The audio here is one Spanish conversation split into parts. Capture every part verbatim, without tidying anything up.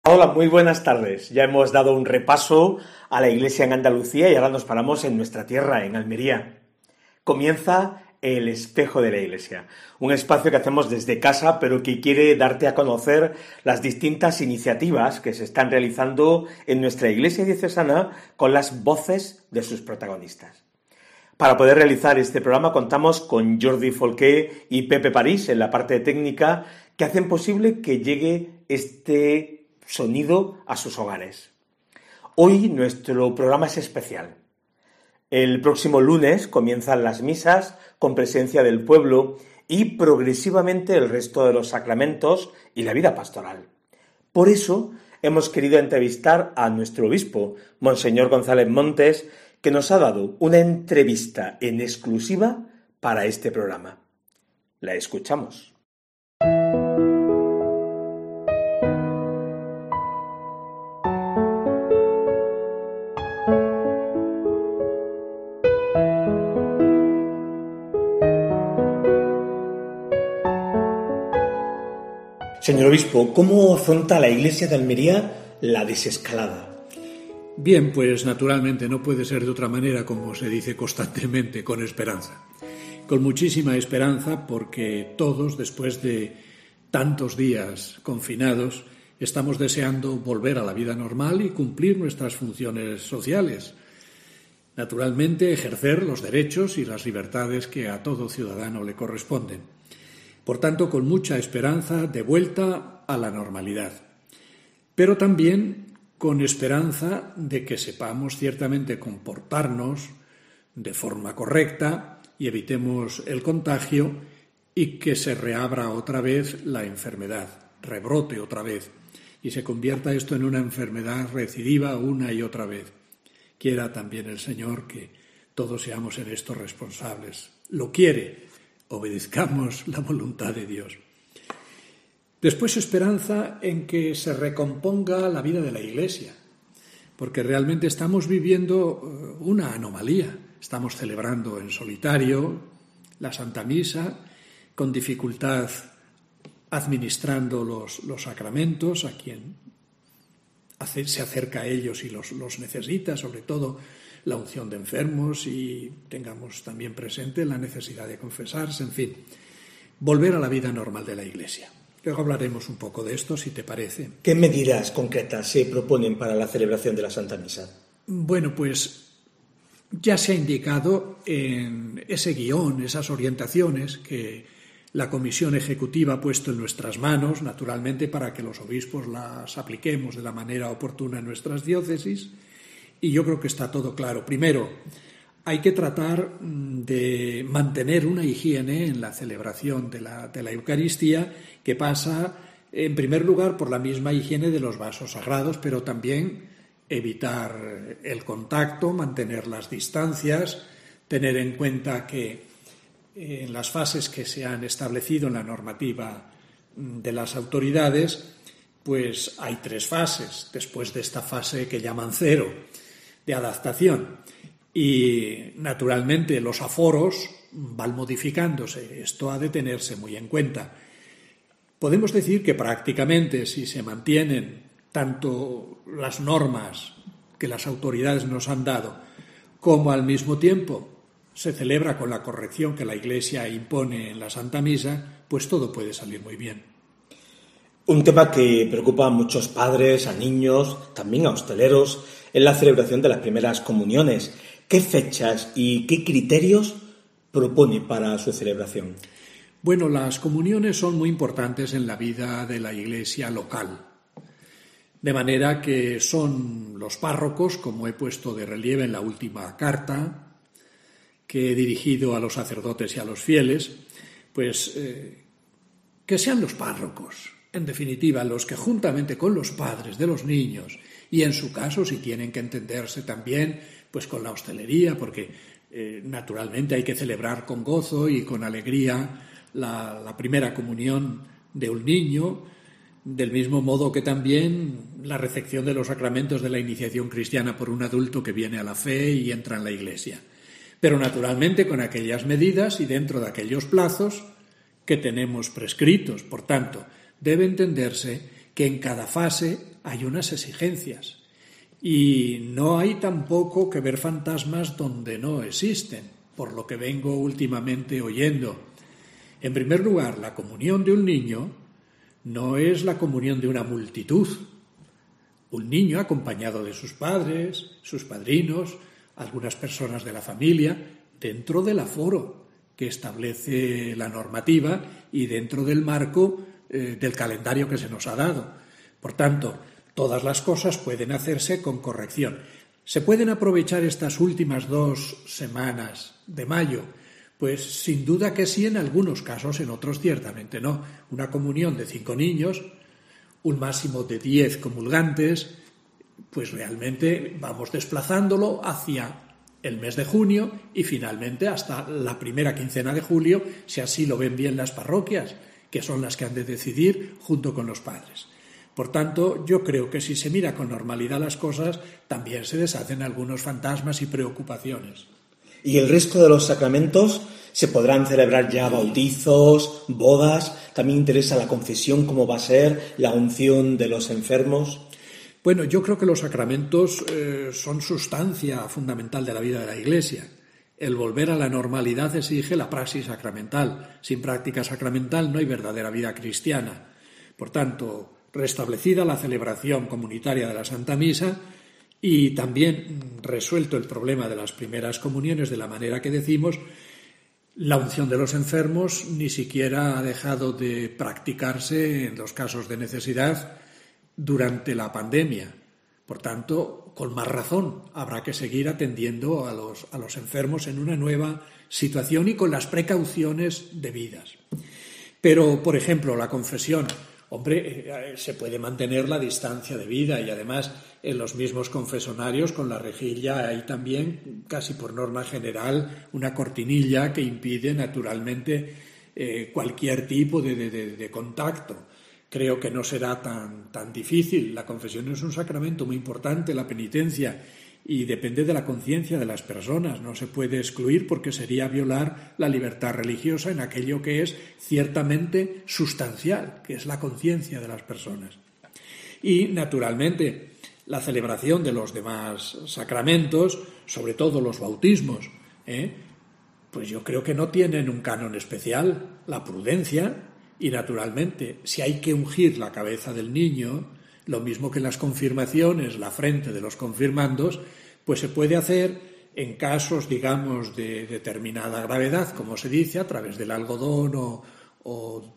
Hola, muy buenas tardes. Ya hemos dado un repaso a la Iglesia en Andalucía y ahora nos paramos en nuestra tierra, en Almería. Comienza El Espejo de la Iglesia, un espacio que hacemos desde casa, pero que quiere darte a conocer las distintas iniciativas que se están realizando en nuestra Iglesia diocesana con las voces de sus protagonistas. Para poder realizar este programa contamos con Jordi Folqué y Pepe París en la parte técnica que hacen posible que llegue este sonido a sus hogares. Hoy nuestro programa es especial. El próximo lunes comienzan las misas con presencia del pueblo y progresivamente el resto de los sacramentos y la vida pastoral. Por eso hemos querido entrevistar a nuestro obispo, Monseñor González Montes, que nos ha dado una entrevista en exclusiva para este programa. La escuchamos. Señor obispo, ¿cómo afronta la Iglesia de Almería la desescalada? Bien, pues naturalmente no puede ser de otra manera, como se dice constantemente, con esperanza. Con muchísima esperanza porque todos, después de tantos días confinados, estamos deseando volver a la vida normal y cumplir nuestras funciones sociales. Naturalmente, ejercer los derechos y las libertades que a todo ciudadano le corresponden. Por tanto, con mucha esperanza de vuelta a la normalidad. Pero también con esperanza de que sepamos ciertamente comportarnos de forma correcta y evitemos el contagio y que se reabra otra vez la enfermedad, rebrote otra vez y se convierta esto en una enfermedad recidiva una y otra vez. Quiera también el Señor que todos seamos en esto responsables. Lo quiere. Obedezcamos la voluntad de Dios. Después esperanza en que se recomponga la vida de la Iglesia, porque realmente estamos viviendo una anomalía. Estamos celebrando en solitario la Santa Misa, con dificultad administrando los, los sacramentos a quien se acerca a ellos y los, los necesita, sobre todo la unción de enfermos, y tengamos también presente la necesidad de confesarse, en fin, volver a la vida normal de la Iglesia. Luego hablaremos un poco de esto, si te parece. ¿Qué medidas concretas se proponen para la celebración de la Santa Misa? Bueno, pues ya se ha indicado en ese guión, esas orientaciones que la Comisión Ejecutiva ha puesto en nuestras manos, naturalmente para que los obispos las apliquemos de la manera oportuna en nuestras diócesis. Y yo creo que está todo claro. Primero, hay que tratar de mantener una higiene en la celebración de la, de la Eucaristía que pasa, en primer lugar, por la misma higiene de los vasos sagrados, pero también evitar el contacto, mantener las distancias, tener en cuenta que en las fases que se han establecido en la normativa de las autoridades, pues hay tres fases, después de esta fase que llaman cero, de adaptación, y naturalmente los aforos van modificándose. Esto ha de tenerse muy en cuenta. Podemos decir que prácticamente, si se mantienen tanto las normas que las autoridades nos han dado, como al mismo tiempo se celebra con la corrección que la Iglesia impone en la Santa Misa, pues todo puede salir muy bien. Un tema que preocupa a muchos padres, a niños, también a hosteleros, es la celebración de las primeras comuniones. ¿Qué fechas y qué criterios propone para su celebración? Bueno, las comuniones son muy importantes en la vida de la Iglesia local. De manera que son los párrocos, como he puesto de relieve en la última carta que he dirigido a los sacerdotes y a los fieles, pues eh, que sean los párrocos, en definitiva, los que juntamente con los padres de los niños, y en su caso, si tienen que entenderse también, pues con la hostelería, porque eh, naturalmente hay que celebrar con gozo y con alegría la, la primera comunión de un niño, del mismo modo que también la recepción de los sacramentos de la iniciación cristiana por un adulto que viene a la fe y entra en la Iglesia. Pero naturalmente con aquellas medidas y dentro de aquellos plazos que tenemos prescritos. Por tanto, debe entenderse que en cada fase hay unas exigencias. Y no hay tampoco que ver fantasmas donde no existen, por lo que vengo últimamente oyendo. En primer lugar, la comunión de un niño no es la comunión de una multitud. Un niño acompañado de sus padres, sus padrinos, algunas personas de la familia, dentro del aforo que establece la normativa y dentro del marco eh, del calendario que se nos ha dado. Por tanto, todas las cosas pueden hacerse con corrección. ¿Se pueden aprovechar estas últimas dos semanas de mayo? Pues sin duda que sí, en algunos casos, en otros ciertamente no. Una comunión de cinco niños, un máximo de diez comulgantes, pues realmente vamos desplazándolo hacia el mes de junio y finalmente hasta la primera quincena de julio, si así lo ven bien las parroquias, que son las que han de decidir junto con los padres. Por tanto, yo creo que si se mira con normalidad las cosas, también se deshacen algunos fantasmas y preocupaciones. ¿Y el resto de los sacramentos? ¿Se podrán celebrar ya bautizos, bodas? ¿También interesa la confesión, cómo va a ser la unción de los enfermos? Bueno, yo creo que los sacramentos eh, son sustancia fundamental de la vida de la Iglesia. El volver a la normalidad exige la praxis sacramental. Sin práctica sacramental no hay verdadera vida cristiana. Por tanto, restablecida la celebración comunitaria de la Santa Misa y también resuelto el problema de las primeras comuniones de la manera que decimos, la unción de los enfermos ni siquiera ha dejado de practicarse en los casos de necesidad durante la pandemia. Por tanto, con más razón, habrá que seguir atendiendo a los, a los enfermos en una nueva situación y con las precauciones debidas. Pero, por ejemplo, la confesión. Hombre, se puede mantener la distancia debida y además en los mismos confesonarios con la rejilla hay también, casi por norma general, una cortinilla que impide naturalmente eh, cualquier tipo de, de, de contacto. Creo que no será tan, tan difícil. La confesión es un sacramento muy importante, la penitencia, y depende de la conciencia de las personas. No se puede excluir porque sería violar la libertad religiosa en aquello que es ciertamente sustancial, que es la conciencia de las personas. Y, naturalmente, la celebración de los demás sacramentos, sobre todo los bautismos, ¿eh? pues yo creo que no tienen un canon especial. La prudencia y, naturalmente, si hay que ungir la cabeza del niño, lo mismo que en las confirmaciones, la frente de los confirmandos, pues se puede hacer en casos, digamos, de determinada gravedad, como se dice, a través del algodón o, o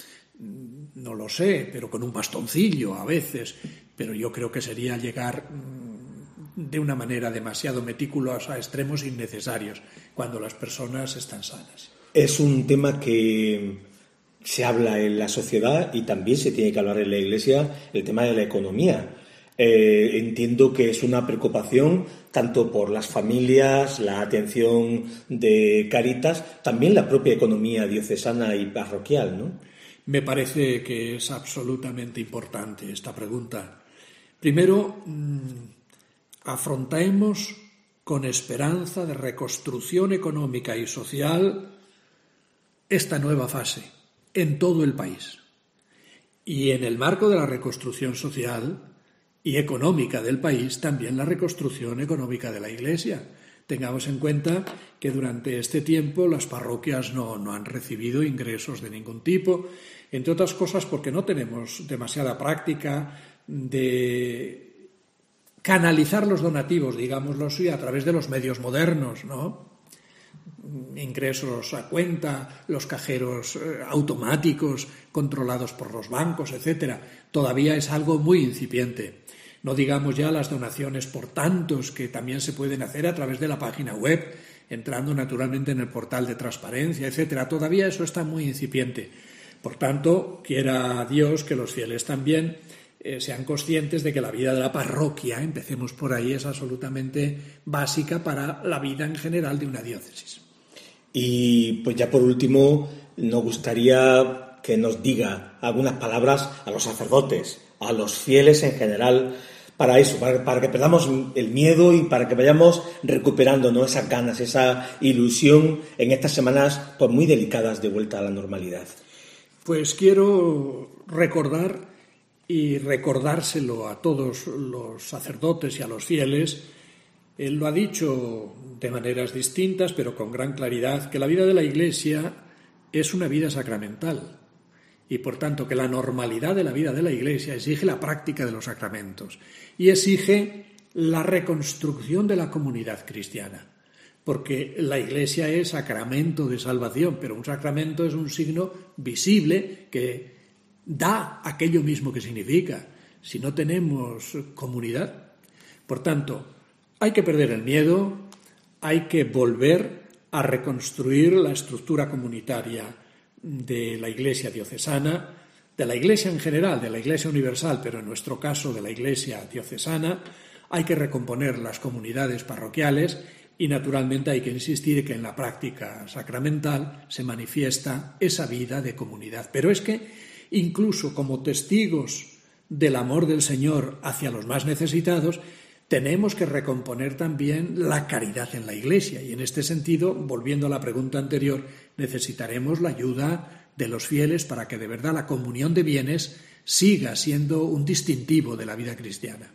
no lo sé, pero con un bastoncillo a veces. Pero yo creo que sería llegar de una manera demasiado meticulosa a extremos innecesarios cuando las personas están sanas. Es un tema que se habla en la sociedad y también se tiene que hablar en la Iglesia, el tema de la economía. Eh, entiendo que es una preocupación tanto por las familias, la atención de Cáritas, también la propia economía diocesana y parroquial, ¿no? Me parece que es absolutamente importante esta pregunta. Primero, mmm, afrontemos con esperanza de reconstrucción económica y social esta nueva fase en todo el país. Y en el marco de la reconstrucción social y económica del país, también la reconstrucción económica de la Iglesia. Tengamos en cuenta que durante este tiempo las parroquias no, no han recibido ingresos de ningún tipo, entre otras cosas porque no tenemos demasiada práctica de canalizar los donativos, digámoslo así, a través de los medios modernos, ¿no? Ingresos a cuenta, los cajeros eh, automáticos controlados por los bancos, etcétera. Todavía es algo muy incipiente. No digamos ya las donaciones por tantos que también se pueden hacer a través de la página web, entrando naturalmente en el portal de transparencia, etcétera. Todavía eso está muy incipiente. Por tanto, quiera Dios que los fieles también eh, sean conscientes de que la vida de la parroquia, empecemos por ahí, es absolutamente básica para la vida en general de una diócesis. Y pues ya por último, nos gustaría que nos diga algunas palabras a los sacerdotes, a los fieles en general, para eso, para, para que perdamos el miedo y para que vayamos recuperando, ¿no?, esas ganas, esa ilusión en estas semanas pues muy delicadas de vuelta a la normalidad. Pues quiero recordar y recordárselo a todos los sacerdotes y a los fieles. Él lo ha dicho de maneras distintas, pero con gran claridad, que la vida de la Iglesia es una vida sacramental y, por tanto, que la normalidad de la vida de la Iglesia exige la práctica de los sacramentos y exige la reconstrucción de la comunidad cristiana, porque la Iglesia es sacramento de salvación, pero un sacramento es un signo visible que da aquello mismo que significa. Si no tenemos comunidad, por tanto, hay que perder el miedo, hay que volver a reconstruir la estructura comunitaria de la Iglesia diocesana, de la Iglesia en general, de la Iglesia universal, pero en nuestro caso de la Iglesia diocesana. Hay que recomponer las comunidades parroquiales y, naturalmente, hay que insistir que en la práctica sacramental se manifiesta esa vida de comunidad. Pero es que, incluso como testigos del amor del Señor hacia los más necesitados, tenemos que recomponer también la caridad en la Iglesia. Y en este sentido, volviendo a la pregunta anterior, necesitaremos la ayuda de los fieles para que de verdad la comunión de bienes siga siendo un distintivo de la vida cristiana.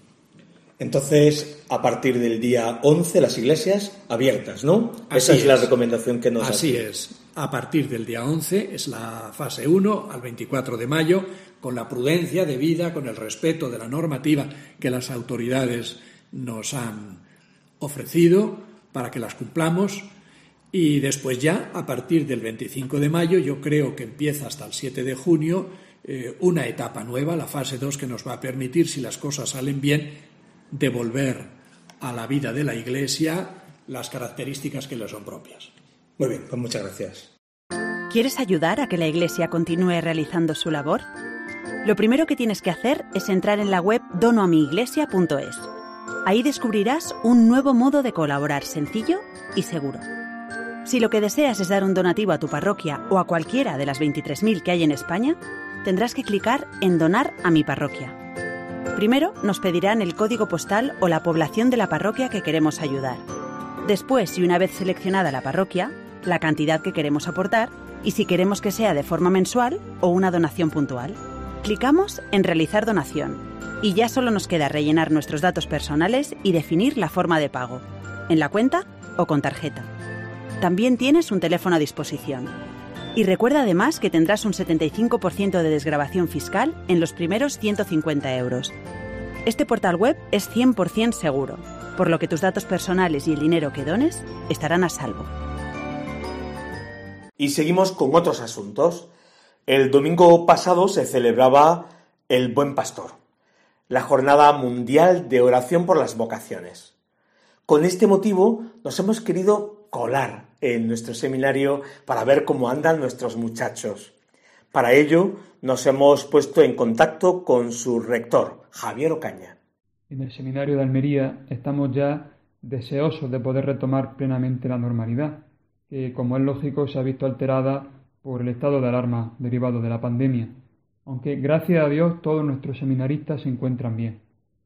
Entonces, a partir del día once, las iglesias abiertas, ¿no? Así Esa es, es la recomendación que nos hace. Así es. A partir del día once es la fase uno, al veinticuatro de mayo, con la prudencia debida, con el respeto de la normativa que las autoridades nos han ofrecido para que las cumplamos. Y después ya, a partir del veinticinco de mayo, yo creo que empieza hasta el siete de junio, eh, una etapa nueva, la fase dos, que nos va a permitir, si las cosas salen bien, devolver a la vida de la Iglesia las características que le son propias. Muy bien, pues muchas gracias. ¿Quieres ayudar a que la Iglesia continúe realizando su labor? Lo primero que tienes que hacer es entrar en la web dono a mi iglesia punto es. Ahí descubrirás un nuevo modo de colaborar sencillo y seguro. Si lo que deseas es dar un donativo a tu parroquia o a cualquiera de las veintitrés mil que hay en España, tendrás que clicar en Donar a mi parroquia. Primero nos pedirán el código postal o la población de la parroquia que queremos ayudar. Después, y una vez seleccionada la parroquia, la cantidad que queremos aportar y si queremos que sea de forma mensual o una donación puntual. Clicamos en Realizar donación y ya solo nos queda rellenar nuestros datos personales y definir la forma de pago, en la cuenta o con tarjeta. También tienes un teléfono a disposición. Y recuerda además que tendrás un setenta y cinco por ciento de desgravación fiscal en los primeros ciento cincuenta euros. Este portal web es cien por ciento seguro, por lo que tus datos personales y el dinero que dones estarán a salvo. Y seguimos con otros asuntos. El domingo pasado se celebraba el Buen Pastor, la Jornada Mundial de Oración por las Vocaciones. Con este motivo nos hemos querido colar en nuestro seminario para ver cómo andan nuestros muchachos. Para ello nos hemos puesto en contacto con su rector, Javier Ocaña. En el seminario de Almería estamos ya deseosos de poder retomar plenamente la normalidad, que como es lógico se ha visto alterada por el estado de alarma derivado de la pandemia, aunque gracias a Dios todos nuestros seminaristas se encuentran bien.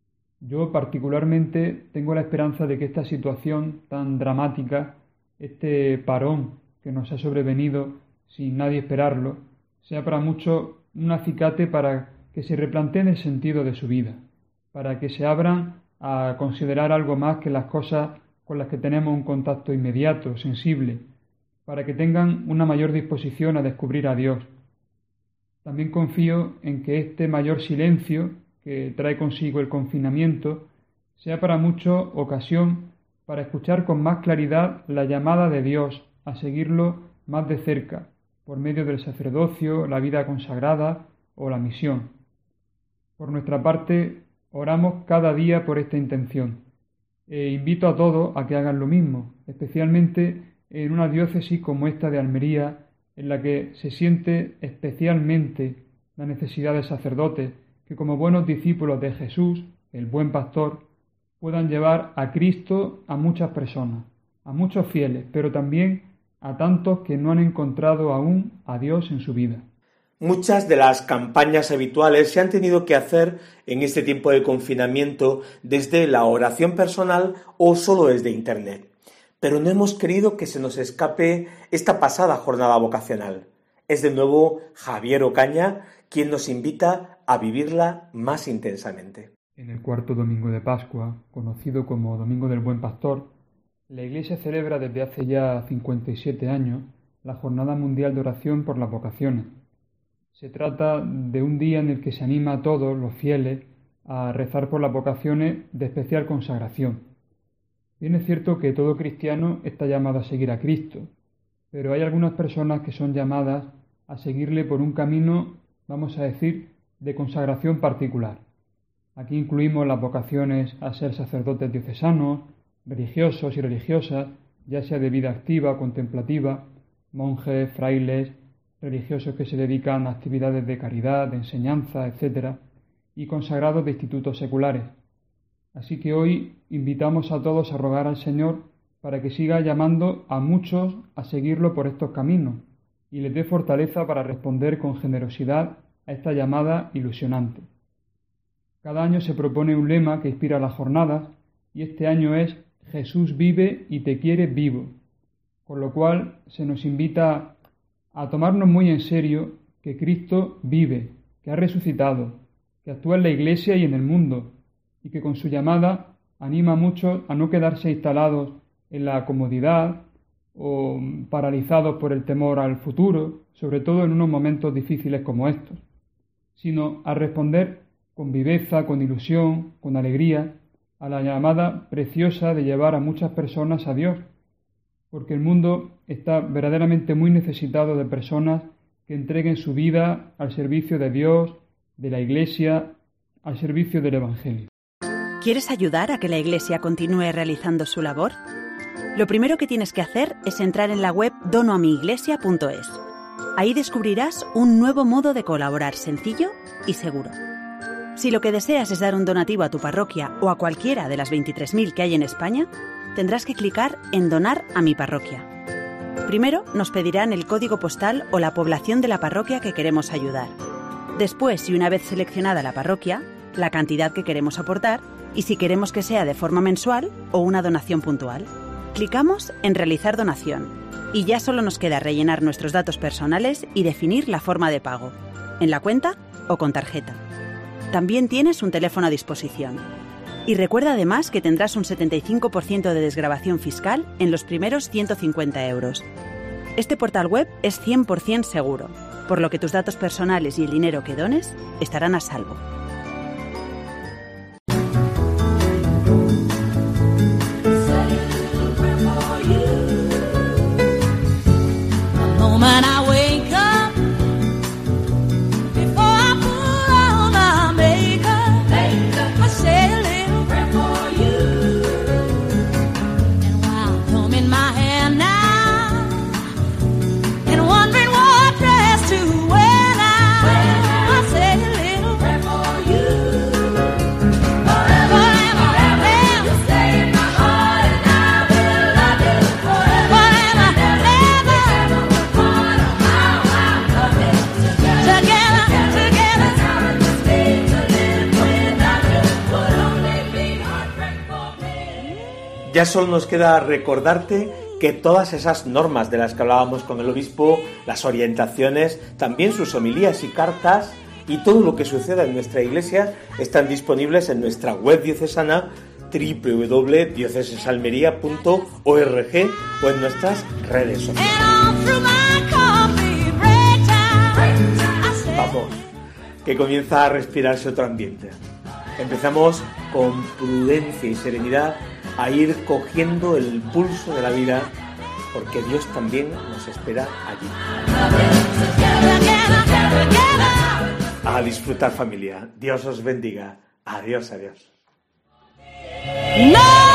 Yo particularmente tengo la esperanza de que esta situación tan dramática, este parón que nos ha sobrevenido sin nadie esperarlo, sea para muchos un acicate para que se replanteen el sentido de su vida, para que se abran a considerar algo más que las cosas con las que tenemos un contacto inmediato, sensible, para que tengan una mayor disposición a descubrir a Dios. También confío en que este mayor silencio que trae consigo el confinamiento sea para muchos ocasión para escuchar con más claridad la llamada de Dios a seguirlo más de cerca, por medio del sacerdocio, la vida consagrada o la misión. Por nuestra parte, oramos cada día por esta intención e invito a todos a que hagan lo mismo, especialmente en una diócesis como esta de Almería, en la que se siente especialmente la necesidad de sacerdotes que, como buenos discípulos de Jesús, el buen pastor, puedan llevar a Cristo a muchas personas, a muchos fieles, pero también a tantos que no han encontrado aún a Dios en su vida. Muchas de las campañas habituales se han tenido que hacer en este tiempo de confinamiento desde la oración personal o solo desde Internet. Pero no hemos querido que se nos escape esta pasada jornada vocacional. Es de nuevo Javier Ocaña quien nos invita a vivirla más intensamente. En el cuarto domingo de Pascua, conocido como Domingo del Buen Pastor, la Iglesia celebra desde hace ya cincuenta y siete años la Jornada Mundial de Oración por las Vocaciones. Se trata de un día en el que se anima a todos los fieles a rezar por las vocaciones de especial consagración. Bien es cierto que todo cristiano está llamado a seguir a Cristo, pero hay algunas personas que son llamadas a seguirle por un camino, vamos a decir, de consagración particular. Aquí incluimos las vocaciones a ser sacerdotes diocesanos, religiosos y religiosas, ya sea de vida activa o contemplativa, monjes, frailes, religiosos que se dedican a actividades de caridad, de enseñanza, etcétera, y consagrados de institutos seculares. Así que hoy invitamos a todos a rogar al Señor para que siga llamando a muchos a seguirlo por estos caminos y les dé fortaleza para responder con generosidad a esta llamada ilusionante. Cada año se propone un lema que inspira las jornadas y este año es Jesús vive y te quiere vivo, con lo cual se nos invita a tomarnos muy en serio que Cristo vive, que ha resucitado, que actúa en la Iglesia y en el mundo, y que con su llamada anima a muchos a no quedarse instalados en la comodidad o paralizados por el temor al futuro, sobre todo en unos momentos difíciles como estos, sino a responder con viveza, con ilusión, con alegría, a la llamada preciosa de llevar a muchas personas a Dios, porque el mundo está verdaderamente muy necesitado de personas que entreguen su vida al servicio de Dios, de la Iglesia, al servicio del Evangelio. ¿Quieres ayudar a que la Iglesia continúe realizando su labor? Lo primero que tienes que hacer es entrar en la web dono a mi iglesia punto es. Ahí descubrirás un nuevo modo de colaborar sencillo y seguro. Si lo que deseas es dar un donativo a tu parroquia o a cualquiera de las veintitrés mil que hay en España, tendrás que clicar en Donar a mi parroquia. Primero nos pedirán el código postal o la población de la parroquia que queremos ayudar. Después, y una vez seleccionada la parroquia, la cantidad que queremos aportar y si queremos que sea de forma mensual o una donación puntual. Clicamos en Realizar donación y ya solo nos queda rellenar nuestros datos personales y definir la forma de pago, en la cuenta o con tarjeta. También tienes un teléfono a disposición. Y recuerda además que tendrás un setenta y cinco por ciento de desgravación fiscal en los primeros ciento cincuenta euros. Este portal web es cien por ciento seguro, por lo que tus datos personales y el dinero que dones estarán a salvo. Ya solo nos queda recordarte que todas esas normas de las que hablábamos con el obispo, las orientaciones, también sus homilías y cartas y todo lo que suceda en nuestra iglesia están disponibles en nuestra web diocesana doble u doble u doble punto diocesesalmería punto org o en nuestras redes sociales. Vamos, que comienza a respirarse otro ambiente. Empezamos con prudencia y serenidad a ir cogiendo el pulso de la vida, porque Dios también nos espera allí. A disfrutar, familia. Dios os bendiga. Adiós, adiós. No!